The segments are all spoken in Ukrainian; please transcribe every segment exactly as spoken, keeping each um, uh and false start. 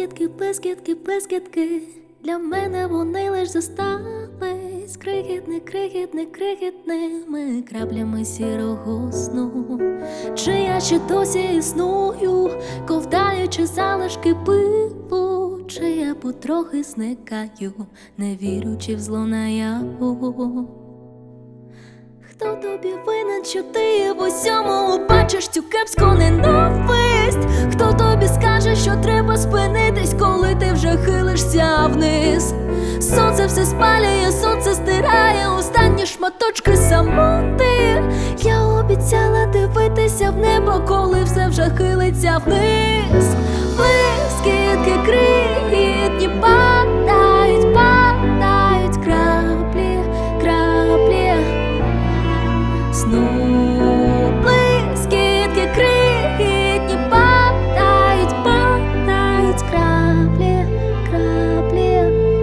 Блискітки, блискітки, блискітки, для мене вони лиш зостались крихітни, крихітни, крихітними краплями сірого сну. Чи я ще досі існую, ковтаючи залишки пилу, чи я потрохи зникаю, не вірючи в зло наяву. Хто тобі винен, що ти в усьому бачиш цю кепську ненависть? Хто тобі скаже, що треба спинитись, коли ти вже хилишся вниз? Сонце все спалює, сонце стирає останні шматочки самоти. Я обіцяла дивитися в небо, коли все вже хилиться вниз. Блискітки крихітні падають, падають краплі, краплі сну. Блискітки крихітні падають, падають краплі, краплі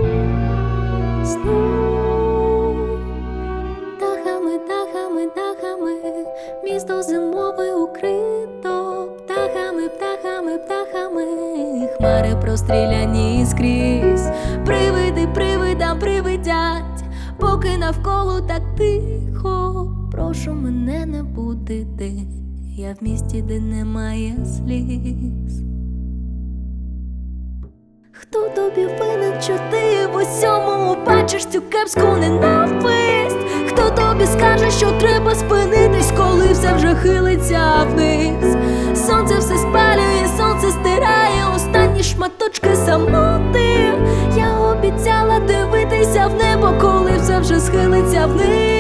сну. Дахами, дахами, дахами місто зимове укрито птахами, птахами, птахами, хмари простріляні скрізь. Привиди, привидам привидять, поки навколо так тихо. Прошу мене не будити, я в місті, де немає сліз. Хто тобі винен, що ти в усьому бачиш цю кепську ненависть? Хто тобі скаже, що треба спинитись, коли все вже хилиться вниз? Сонце все спалює, сонце стирає останні шматочки самоти. Я обіцяла дивитися в небо, коли все вже схилиться вниз.